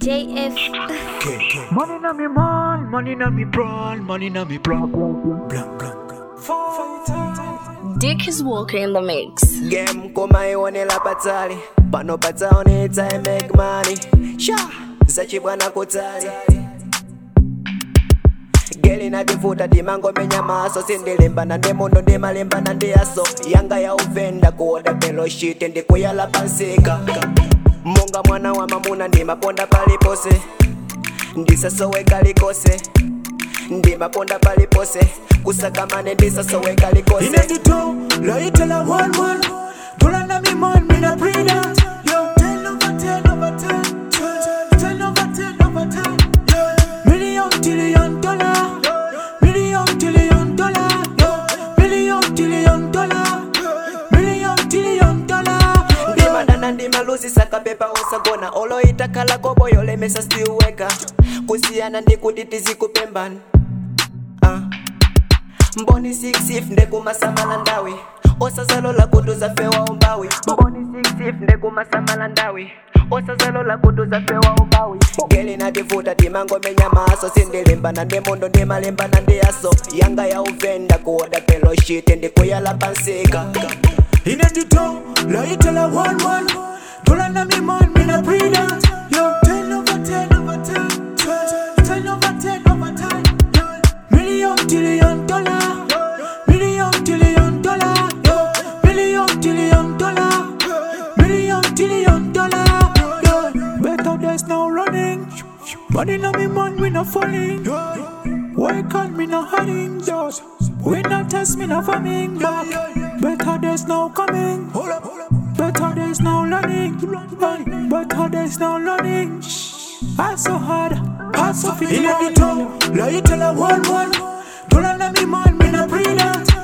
JF. Money na me man, money na me brawn, money na me brawn. Blank, blank. Dick is walking in the mix. Game koma ione la patali pano pataone time make money sha zachibwana kutali geli na difuta dimango menya maso sindilemba na ndemondo ndemalemba na ndiaso yanga ya uvenda kuoda pelo shit ndikuyala pansika munga mwana wa mamuna ndimaponda palipose ndisasoweka likose ndimaponda palipose kusakamane ndisasoweka likose inedito laitela 1-1 dola na mi man mina brilliant yo 10 over 10 over 10 10 over 10 over 10 million trillion dollar million trillion dollar million trillion dollar million trillion dollar ndimadana ndimalusi saka pepa osagona olo itakala kobo yolemesa stiweka kusiana ndikuditizikupembana mboni 6 if ndekumasamala ndawi osazalola kutuza fewa umbawi mboni 6 if ndekumasamala ndawi osazalola kutuza fewa umbawi geli na difuta dimango menya maso sindilemba na ndemondo ndemalemba na ndiaso yanga ya uvenda kuoda pelo shit ndikuyala pansika inedito laitela 1-1 dola na mi man mina brilliant yo 10 over 10 over 10 10 over 10 over 10 million trillion dollar million trillion dollar million trillion dollar million trillion dollar better days now running money na me man we not falling why can't me not hiding just we not test me not farming back better days now coming better days now learning better days now learning I so hard I so feel in the tongue laitela 1-1 dola na mi man mina brilliant